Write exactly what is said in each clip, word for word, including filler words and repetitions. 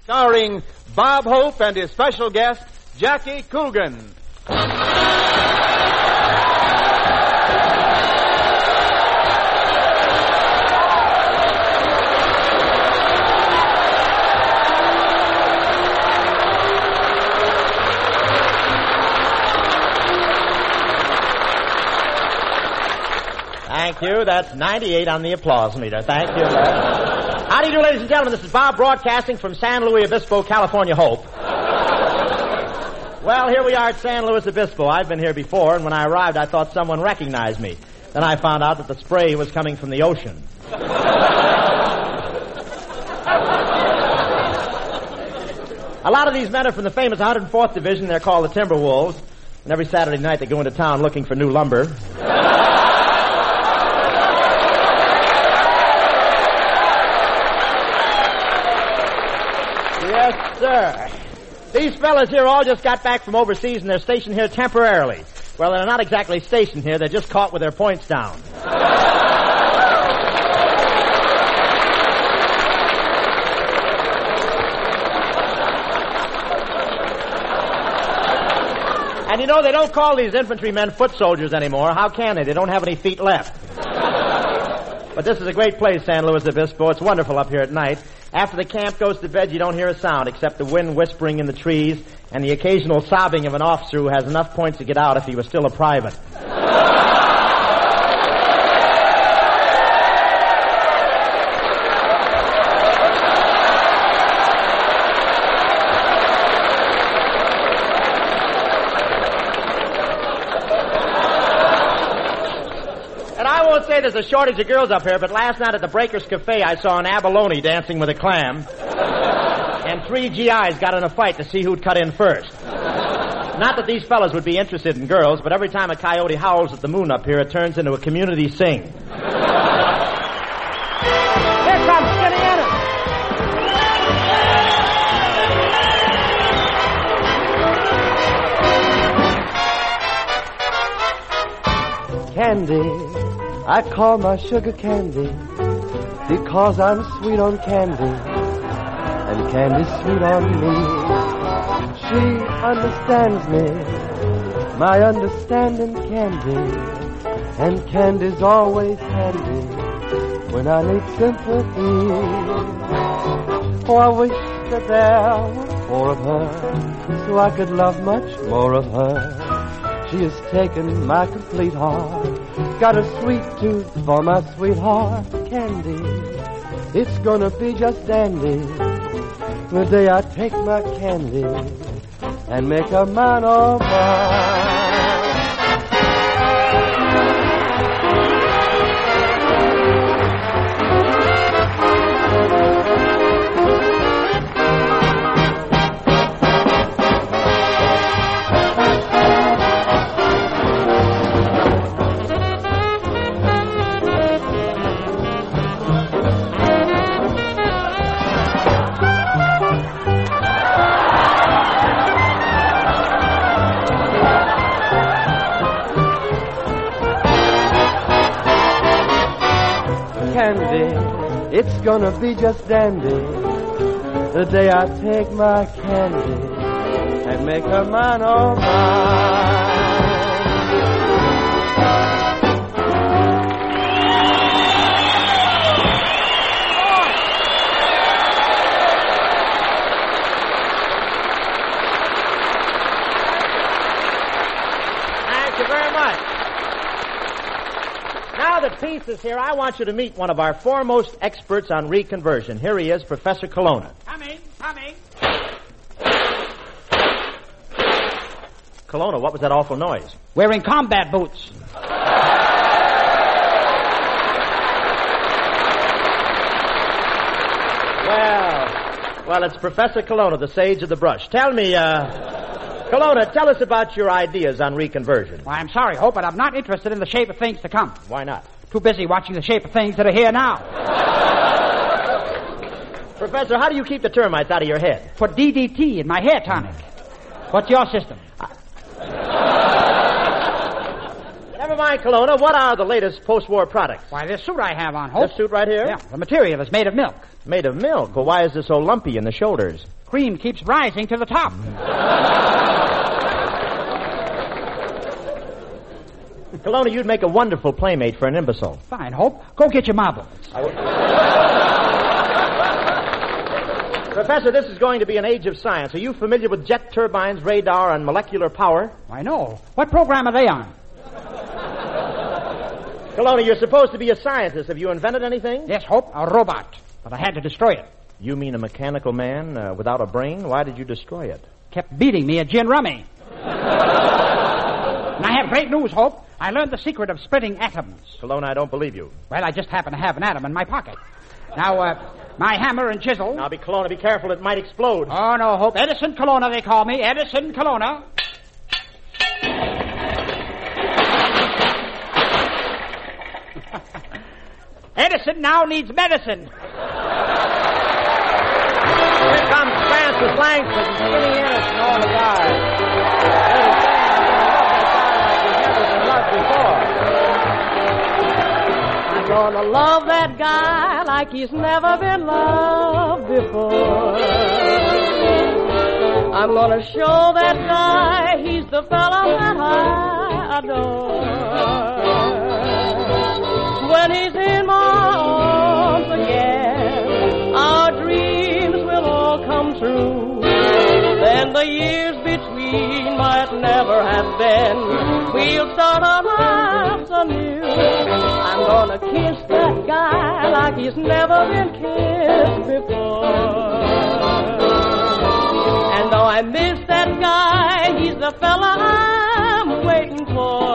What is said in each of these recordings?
starring Bob Hope and his special guest, Jackie Coogan. Thank you. That's ninety-eight on the applause meter. Thank you. How do you do, ladies and gentlemen? This is Bob broadcasting from San Luis Obispo, California, Hope. Well, here we are at San Luis Obispo. I've been here before, and when I arrived, I thought someone recognized me. Then I found out that the spray was coming from the ocean. A lot of these men are from the famous one hundred fourth Division. They're called the Timberwolves. And every Saturday night, they go into town looking for new lumber. Yes, sir. These fellas here all just got back from overseas, and they're stationed here temporarily. Well, they're not exactly stationed here. They're just caught with their points down. And you know, they don't call these infantrymen foot soldiers anymore. How can they? They don't have any feet left. But this is a great place, San Luis Obispo. It's wonderful up here at night. After the camp goes to bed, you don't hear a sound except the wind whispering in the trees and the occasional sobbing of an officer who has enough points to get out if he was still a private. Say there's a shortage of girls up here, but last night at the Breakers Cafe I saw an abalone dancing with a clam, and three G Is got in a fight to see who'd cut in first. Not that these fellas would be interested in girls, but every time a coyote howls at the moon up here, it turns into a community sing. Here comes Skinny Ennis. Candy, I call my sugar candy because I'm sweet on candy and candy's sweet on me. She understands me, my understanding candy, and candy's always handy when I need sympathy. Oh, I wish that there were four of her so I could love much more of her. She has taken my complete heart, got a sweet tooth for my sweetheart, Candy. It's gonna be just dandy the day I take my candy and make her mine, all mine. It's gonna be just dandy the day I take my candy and make her mine, all mine. Thank you very much. Now that Peace is here, I want you to meet one of our foremost experts on reconversion. Here he is, Professor Colonna. Coming, coming. Colonna, what was that awful noise? Wearing combat boots. Well, well, it's Professor Colonna, the sage of the brush. Tell me, uh, Colonna, tell us about your ideas on reconversion. Well, I'm sorry, Hope, but I'm not interested in the shape of things to come. Why not? Too busy watching the shape of things that are here now. Professor, how do you keep the termites out of your head? Put D D T in my hair tonic. What's your system? Never mind, Kelowna, what are the latest post-war products? Why, this suit I have on, Hope. This suit right here? Yeah, the material is made of milk. Made of milk. Well, why is it so lumpy in the shoulders? Cream keeps rising to the top. Kelowna, you'd make a wonderful playmate for an imbecile. Fine, Hope. Go get your marbles. Professor, this is going to be an age of science. Are you familiar with jet turbines, radar, and molecular power? I know. What program are they on? Kelowna, you're supposed to be a scientist. Have you invented anything? Yes, Hope, a robot. But I had to destroy it. You mean a mechanical man uh, without a brain? Why did you destroy it? Kept beating me at gin rummy. And I have great news, Hope. I learned the secret of splitting atoms. Kelowna, I don't believe you. Well, I just happen to have an atom in my pocket. Now, uh, my hammer and chisel... Now, be Kelowna, be careful. It might explode. Oh, no, Hope. Edison Kelowna, they call me. Edison Kelowna. Edison now needs medicine. Here comes Francis Langston, Skinny Ennis, and all the guys. I'm gonna love that guy like he's never been loved before. I'm gonna show that guy he's the fella that I adore. When he's in my arms again, our dreams will all come true. Then the years between might never have been. We'll start our lives anew. I'm gonna kiss that guy like he's never been kissed before. And though I miss that guy, he's the fella I'm waiting for.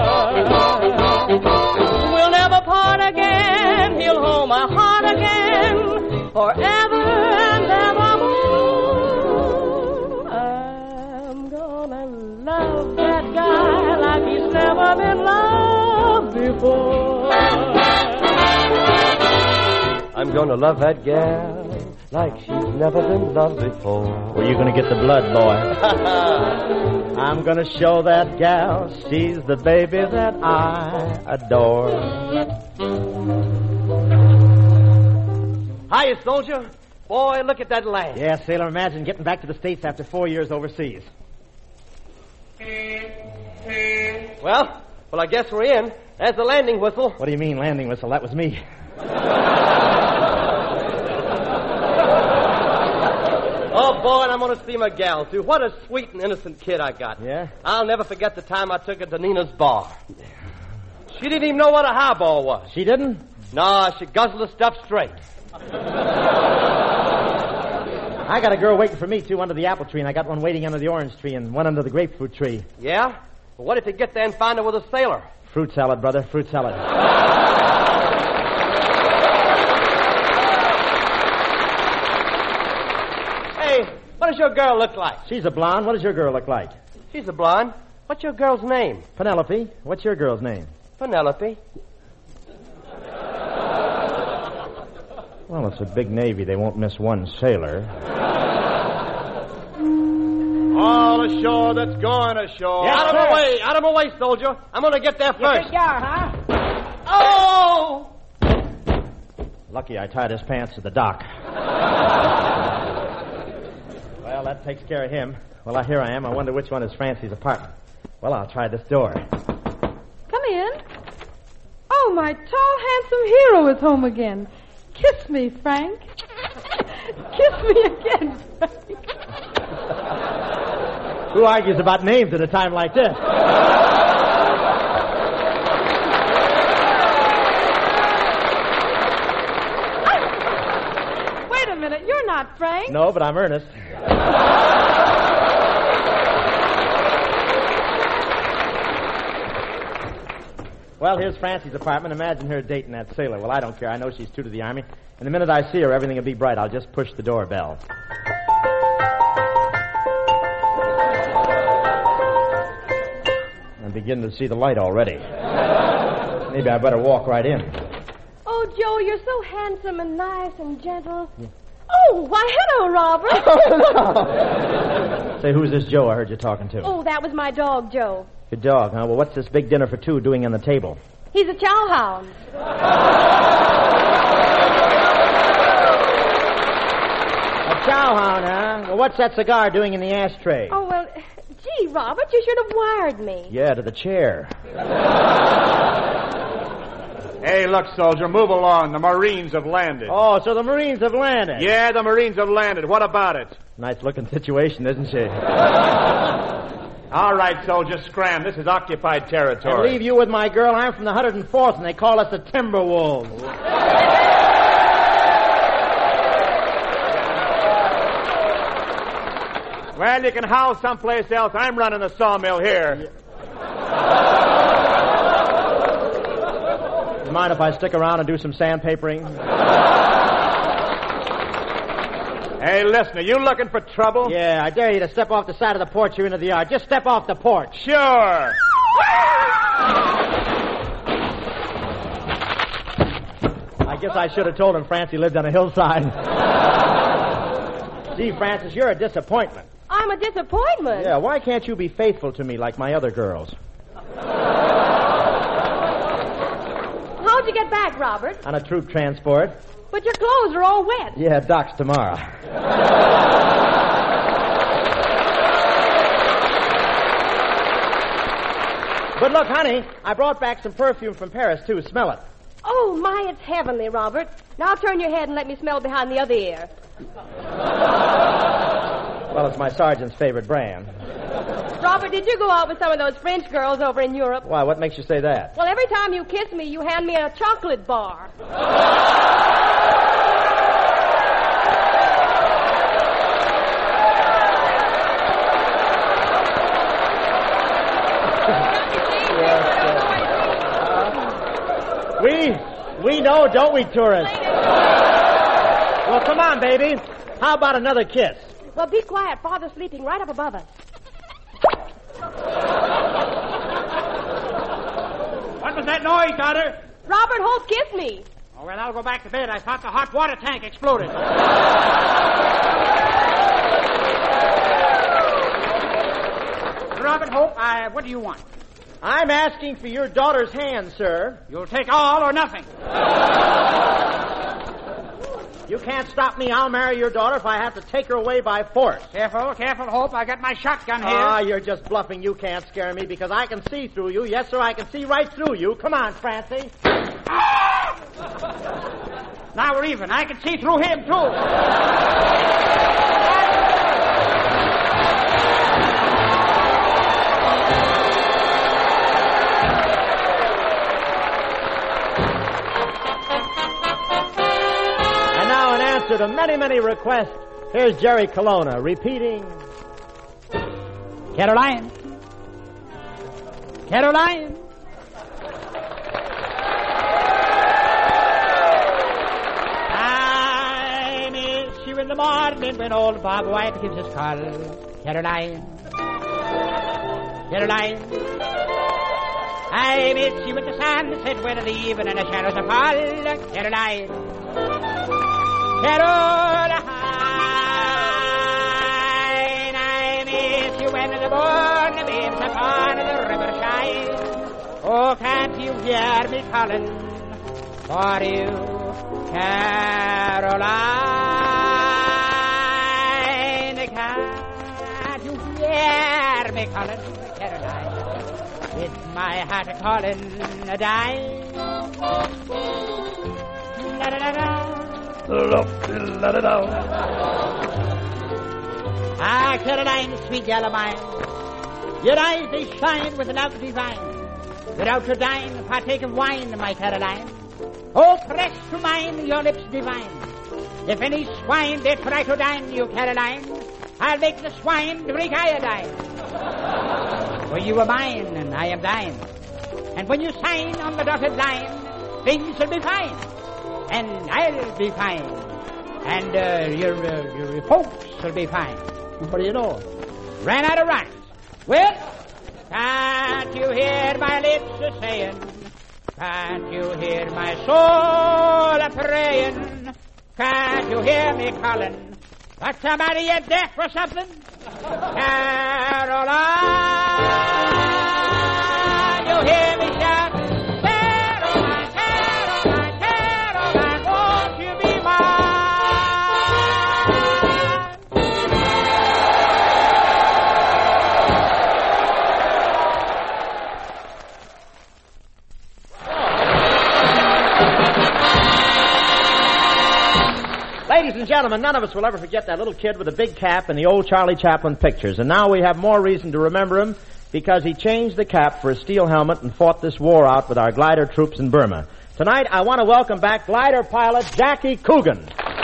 We'll never part again. He'll hold my heart again forever and evermore. I'm gonna love that guy like he's never been loved before. I'm gonna love that gal like she's never been loved before. Where you gonna get the blood, boy? I'm gonna show that gal she's the baby that I adore. Hiya, soldier. Boy, look at that land. Yeah, sailor, imagine getting back to the States after four years overseas. Well, well, I guess we're in. There's the landing whistle. What do you mean, landing whistle? That was me. Oh, boy, and I'm going to see my gal, too. What a sweet and innocent kid I got. Yeah? I'll never forget the time I took her to Nina's bar. She didn't even know what a highball was. She didn't? No, she guzzled the stuff straight. I got a girl waiting for me, too, under the apple tree, and I got one waiting under the orange tree and one under the grapefruit tree. Yeah? Well, what if you get there and find her with a sailor? Fruit salad, brother, fruit salad. Hey, what does your girl look like? She's a blonde. What does your girl look like? She's a blonde. What's your girl's name? Penelope. What's your girl's name? Penelope. Well, it's a big navy. They won't miss one sailor. All ashore that's going ashore. Yes, out of my way, out of my way, soldier. I'm going to get there You first. think you are, huh? Oh! Lucky I tied his pants to the dock. Well, that takes care of him. Well, uh, here I am. I wonder which one is Francie's apartment. Well, I'll try this door. Come in. Oh, my tall, handsome hero is home again. Kiss me, Frank. Kiss me again, Frank. Who argues about names at a time like this? Wait a minute. You're not Frank. No, but I'm earnest. Well, here's Francie's apartment. Imagine her dating that sailor. Well, I don't care. I know she's true to the Army. And the minute I see her, everything will be bright. I'll just push the doorbell. I'm beginning to see the light already. Maybe I better walk right in. Oh, Joe, you're so handsome and nice and gentle. Yeah. Oh, why, hello, Robert. Say, who's this Joe I heard you talking to? Oh, that was my dog, Joe. Your dog, huh? Well, what's this big dinner for two doing on the table? He's a chow hound. A chow hound, huh? Well, what's that cigar doing in the ashtray? Oh, well, gee, Robert, you should have wired me. Yeah, to the chair. Hey, look, soldier, move along. The Marines have landed. Oh, so the Marines have landed. Yeah, the Marines have landed. What about it? Nice-looking situation, isn't she? All right, soldier, scram. This is occupied I territory. leave you with my girl. I'm from the one hundred fourth, and they call us the Timberwolves. Well, you can howl someplace else. I'm running the sawmill here. You mind if I stick around and do some sandpapering? Hey, listen, are you looking for trouble? Yeah, I dare you to step off the side of the porch here into the yard. Just step off the porch. Sure. I guess I should have told him Francie lived on a hillside. Gee, Francis, you're a disappointment. I'm a disappointment. Yeah, why can't you be faithful to me like my other girls? How'd you get back, Robert? On a troop transport. But your clothes are all wet. Yeah, docks tomorrow. But look, honey, I brought back some perfume from Paris, too. Smell it. Oh, my, it's heavenly, Robert. Now turn your head and let me smell behind the other ear. Well, it's my sergeant's favorite brand. Robert, did you go out with some of those French girls over in Europe? Why, what makes you say that? Well, every time you kiss me, you hand me a chocolate bar. We, we know, don't we, tourists? Well, come on, baby. How about another kiss? Well, be quiet. Father's sleeping right up above us. What was that noise, daughter? Robert Hope kissed me. Oh, well, I'll go back to bed. I thought the hot water tank exploded. Robert Hope, I, what do you want? I'm asking for your daughter's hand, sir. You'll take all or nothing. You can't stop me. I'll marry your daughter if I have to take her away by force. Careful, careful, Hope. I got my shotgun here. Ah, you're just bluffing. You can't scare me because I can see through you. Yes, sir, I can see right through you. Come on, Francie. Now we're even. I can see through him, too. To many, many requests, here's Jerry Colonna repeating. Caroline. Caroline. I miss you in the morning when old Bob White gives his call. Caroline. Caroline. I miss you with the sunset when the evening and the shadows fall. Caroline. Caroline, I miss you when the moonbeams upon the river shine. Oh, can't you hear me calling for you, Caroline? Can't you hear me calling, Caroline? It's my heart calling a dime. La da da da. Ah, Caroline, sweet yellow mine, your eyes they shine with love divine. Without your dine, partake of wine, my Caroline. Oh, press to mine your lips divine. If any swine they try to dine you, Caroline, I'll make the swine drink iodine. For you are mine and I am thine, and when you sign on the dotted line, things will be fine. And I'll be fine. And uh, your, uh, your folks will be fine. What do you know? Ran out of rhymes. Well, can't you hear my lips a saying? Can't you hear my soul a praying? Can't you hear me calling? What's the matter, you deaf or something? Caroline! gentlemen, none of us will ever forget that little kid with the big cap in the old Charlie Chaplin pictures. And now we have more reason to remember him because he changed the cap for a steel helmet and fought this war out with our glider troops in Burma. Tonight, I want to welcome back glider pilot Jackie Coogan.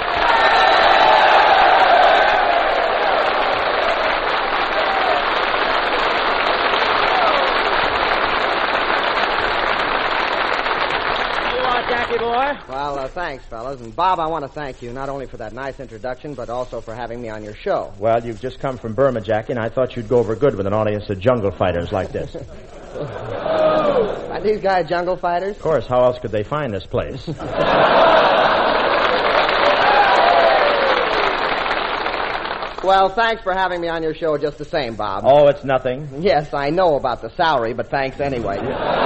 Boy. Well, uh, thanks, fellas. And, Bob, I want to thank you not only for that nice introduction, but also for having me on your show. Well, you've just come from Burma, Jackie, and I thought you'd go over good with an audience of jungle fighters like this. Are these guys jungle fighters? Of course. How else could they find this place? Well, thanks for having me on your show just the same, Bob. Oh, it's nothing. Yes, I know about the salary, but thanks anyway.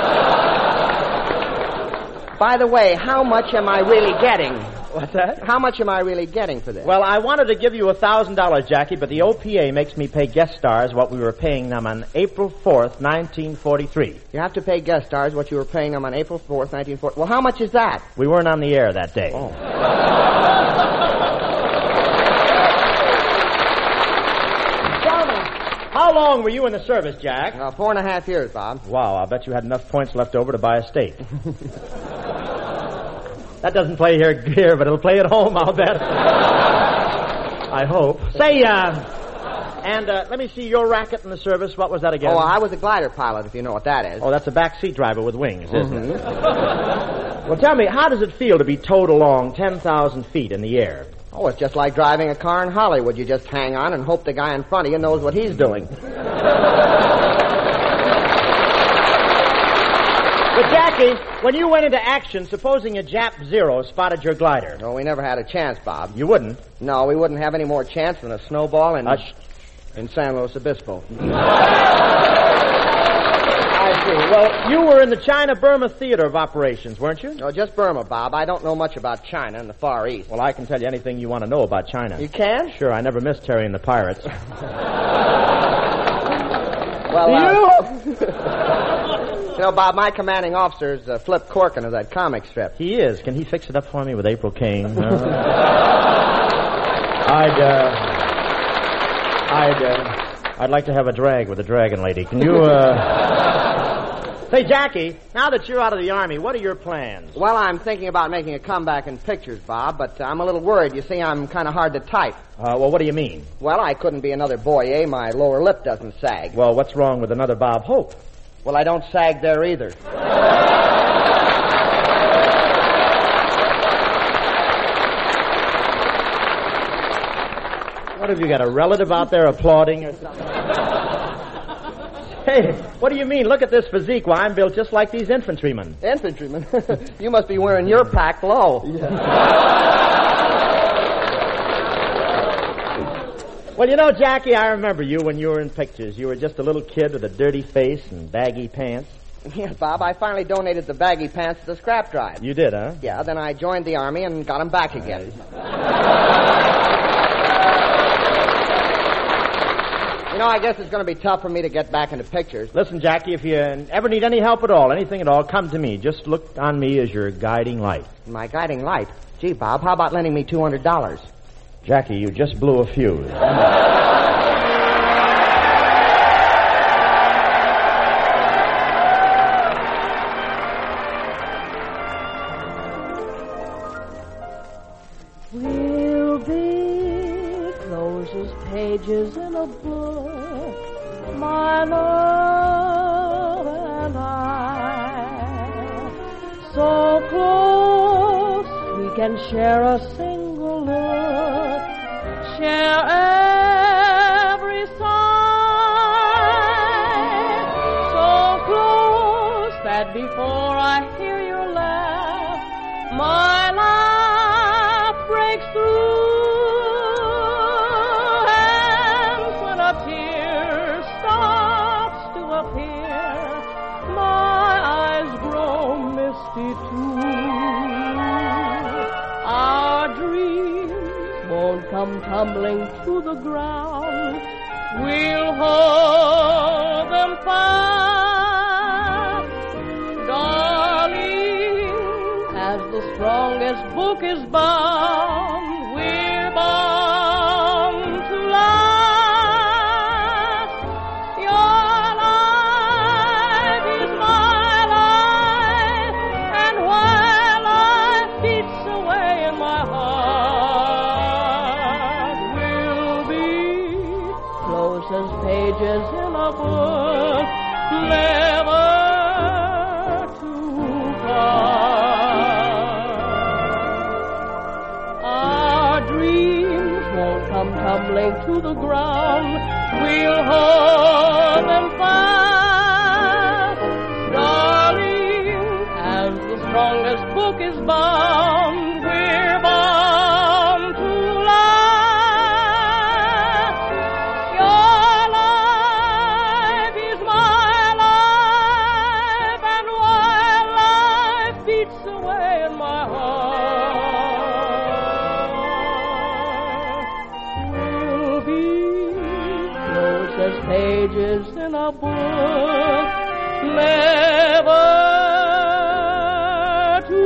By the way, how much am I really getting? What's that? How much am I really getting for this? Well, I wanted to give you a thousand dollars, Jackie, but the O P A makes me pay guest stars what we were paying them on April fourth, nineteen forty-three. You have to pay guest stars what you were paying them on April fourth, nineteen forty. Well, how much is that? We weren't on the air that day. Oh. How long were you in the service, Jack? Uh, four and a half years, Bob. Wow, I'll bet you had enough points left over to buy a steak. That doesn't play here, here, but it'll play at home, I'll bet. I hope. Say, uh, and uh, let me see your racket in the service. What was that again? Oh, I was a glider pilot, if you know what that is. Oh, that's a backseat driver with wings, isn't Mm-hmm. it? Well, tell me, how does it feel to be towed along ten thousand feet in the air? Oh, it's just like driving a car in Hollywood. You just hang on and hope the guy in front of you knows what he's doing. But, Jackie, when you went into action, supposing a Jap Zero spotted your glider. No, we never had a chance, Bob. You wouldn't? No, we wouldn't have any more chance than a snowball in, Uh, sh- in San Luis Obispo. I see. Well, you were in the China-Burma theater of operations, weren't you? No, just Burma, Bob. I don't know much about China and the Far East. Well, I can tell you anything you want to know about China. You can? Sure, I never missed Terry and the Pirates. Well, uh, you know, Bob, my commanding officer is uh, Flip Corkin of that comic strip. He is. Can he fix it up for me with April Kane? Uh, I'd, uh... I'd, uh... I'd like to have a drag with the Dragon Lady. Can you, uh... Say, Jackie, now that you're out of the Army, what are your plans? Well, I'm thinking about making a comeback in pictures, Bob, but uh, I'm a little worried. You see, I'm kind of hard to type. Uh, well, what do you mean? Well, I couldn't be another Boyer. My lower lip doesn't sag. Well, what's wrong with another Bob Hope? Well, I don't sag there either. What, have you got a relative out there applauding or something? Hey, what do you mean? Look at this physique. Why, I'm built just like these infantrymen. Infantryman? You must be wearing your pack low. Well, you know, Jackie, I remember you when you were in pictures. You were just a little kid with a dirty face and baggy pants. Yes, Bob, I finally donated the baggy pants to the scrap drive. You did, huh? Yeah, then I joined the Army and got them back again. You know, I guess it's going to be tough for me to get back into pictures. Listen, Jackie, if you ever need any help at all, anything at all, come to me. Just look on me as your guiding light. My guiding light? Gee, Bob, how about lending me two hundred dollars? Jackie, you just blew a fuse. We'll be closest pages in a book, my love and I. So close we can share a single look, share every sigh. So close that before I hear your laugh, my life breaks through. And when a tear starts to appear, my eyes grow misty too. Our dreams won't come tumbling to the ground. We'll hold them fast, darling. As the strongest book is bound, we're bound pages in a book, never to part. Our dreams won't come tumbling to the ground. We'll hold them fast, darling, as the strongest book is bound. We're bound to last. Your life is my life, and while life beats away in my heart, we'll be close as pages in a book, never to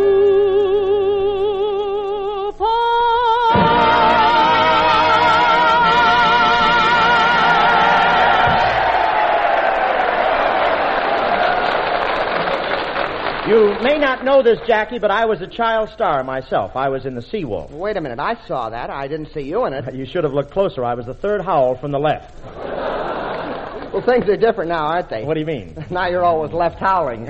You may not know this, Jackie, but I was a child star myself. I was in the Seawolf. Wait a minute. I saw that. I didn't see you in it. You should have looked closer. I was the third howl from the left. Well, things are different now, aren't they? What do you mean? Now you're always left howling.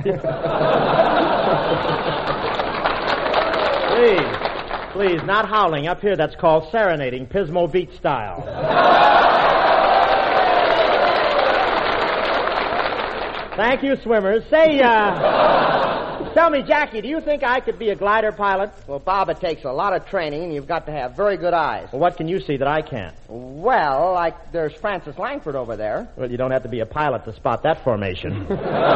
Please. Please, not howling. Up here, that's called serenading, Pismo Beat style. Thank you, swimmers. Say, uh... tell me, Jackie, do you think I could be a glider pilot? Well, Bob, it takes a lot of training, and you've got to have very good eyes. Well, what can you see that I can't? Well, like there's Frances Langford over there. Well, you don't have to be a pilot to spot that formation.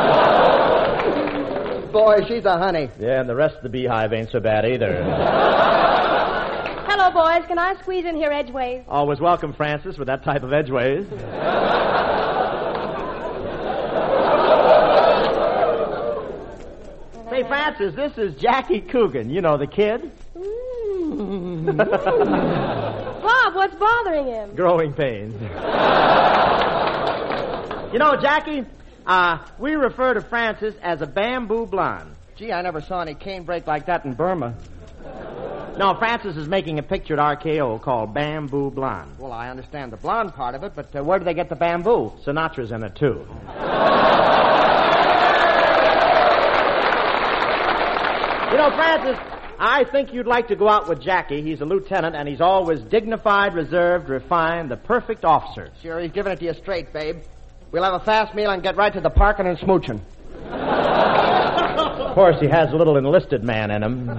Boy, she's a honey. Yeah, and the rest of the beehive ain't so bad either. Hello, boys. Can I squeeze in here edgeways? Always welcome, Francis, with that type of edgeways. Say, Francis, this is Jackie Coogan. You know, the kid. Bob, what's bothering him? Growing pains. You know, Jackie, uh, we refer to Francis as a bamboo blonde. Gee, I never saw any canebrake like that in Burma. No, Francis is making a picture at R K O called Bamboo Blonde. Well, I understand the blonde part of it, but uh, where do they get the bamboo? Sinatra's in it, too. You know, Francis, I think you'd like to go out with Jackie. He's a lieutenant, and he's always dignified, reserved, refined, the perfect officer. Sure, he's giving it to you straight, babe. We'll have a fast meal and get right to the parking and smooching. Of course, he has a little enlisted man in him.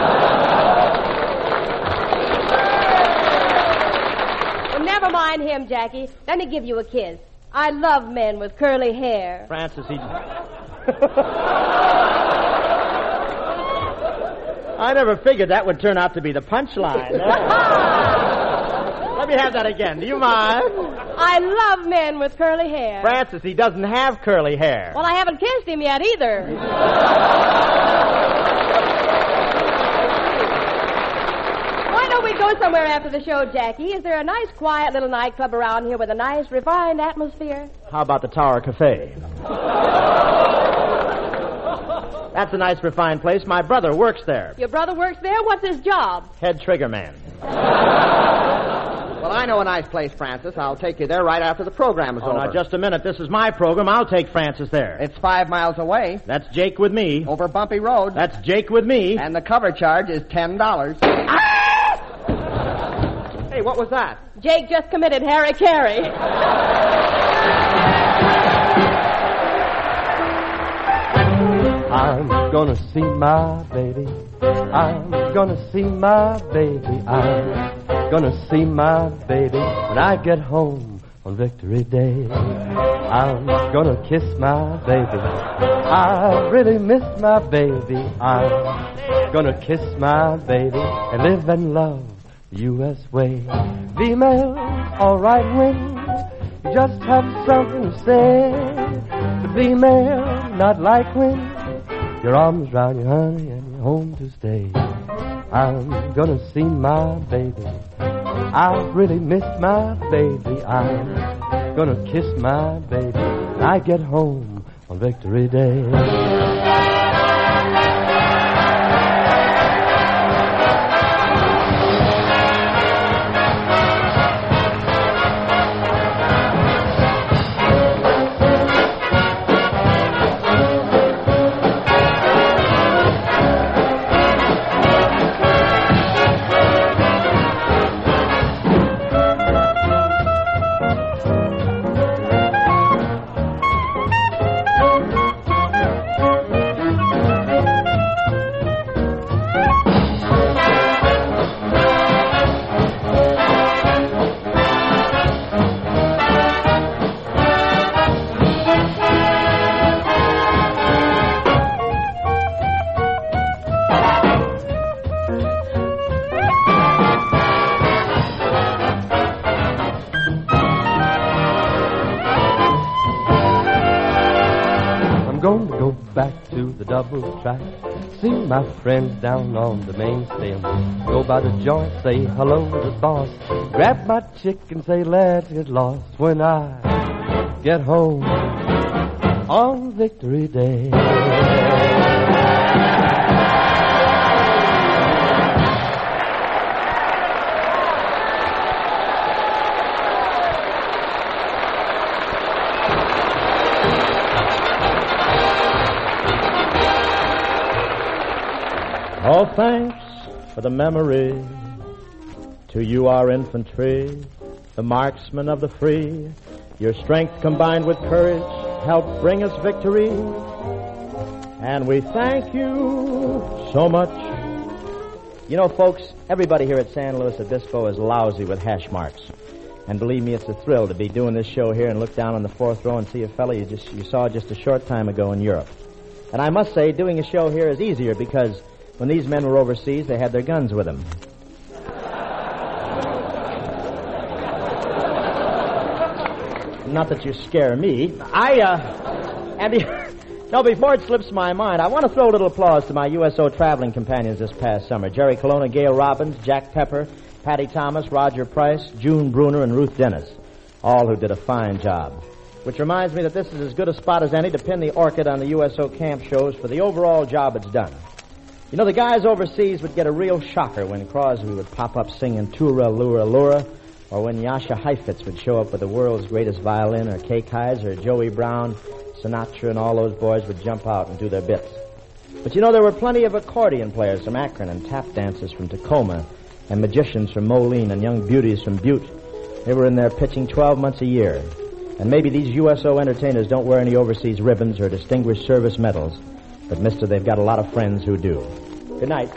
Well, never mind him, Jackie. Let me give you a kiss. I love men with curly hair. Francis, he... I never figured that would turn out to be the punchline. Let me have that again. Do you mind? I love men with curly hair. Francis, he doesn't have curly hair. Well, I haven't kissed him yet either. Why don't we go somewhere after the show, Jackie? Is there a nice, quiet little nightclub around here with a nice, refined atmosphere? How about the Tower Cafe? That's a nice, refined place. My brother works there. Your brother works there? What's his job? Head trigger man. Well, I know a nice place, Francis. I'll take you there right after the program is oh, over. Now, just a minute. This is my program. I'll take Francis there. It's five miles away. That's Jake with me. Over Bumpy Road. That's Jake with me. And the cover charge is ten dollars. Ah! Hey, what was that? Jake just committed hara-kiri. I'm gonna see my baby. I'm gonna see my baby. I'm gonna see my baby when I get home on Victory Day. I'm gonna kiss my baby. I really miss my baby. I'm gonna kiss my baby and live and love the U S way. Female, alright when you just have something to say. The female, not like when your arms round your honey and you're home to stay. I'm gonna see my baby. I really miss my baby. I'm gonna kiss my baby when I get home on Victory Day. to the double track. See my friends down on the main stem. Go by the joint, say hello to the boss. Grab my chick and say let's get lost when I get home on Victory Day. Oh, thanks for the memory. To you, our infantry, the marksmen of the free. Your strength combined with courage helped bring us victory. And we thank you so much. You know, folks, everybody here at San Luis Obispo is lousy with hash marks. And believe me, it's a thrill to be doing this show here and look down on the fourth row and see a fella you just you saw just a short time ago in Europe. And I must say, doing a show here is easier because when these men were overseas, they had their guns with them. Not that you scare me. I, uh... And be, no, before it slips my mind, I want to throw a little applause to my U S O traveling companions this past summer. Jerry Colonna, Gail Robbins, Jack Pepper, Patty Thomas, Roger Price, June Bruner, and Ruth Dennis. All who did a fine job. Which reminds me that this is as good a spot as any to pin the orchid on the U S O camp shows for the overall job it's done. You know, the guys overseas would get a real shocker when Crosby would pop up singing Tura Lura Lura, or when Yasha Heifetz would show up with the world's greatest violin, or Kay Kaiser, or Joey Brown, Sinatra, and all those boys would jump out and do their bits. But you know, there were plenty of accordion players from Akron and tap dancers from Tacoma and magicians from Moline and young beauties from Butte. They were in there pitching twelve months a year. And maybe these U S O entertainers don't wear any overseas ribbons or distinguished service medals. But, mister, they've got a lot of friends who do. Good night.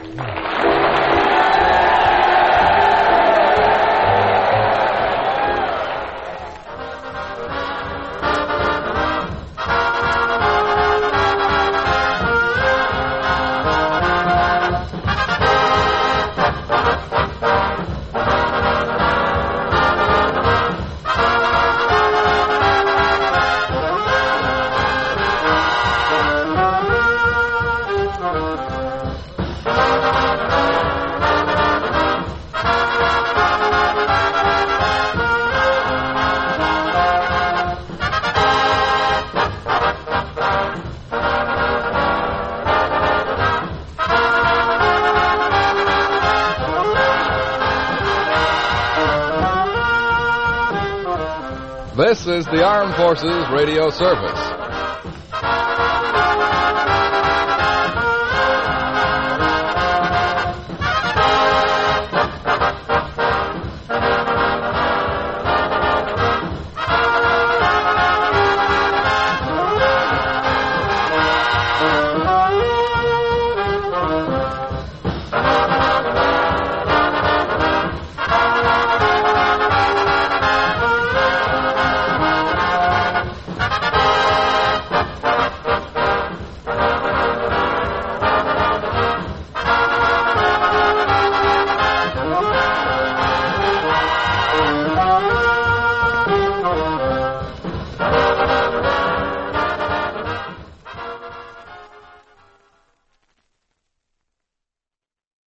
This is the Armed Forces Radio Service.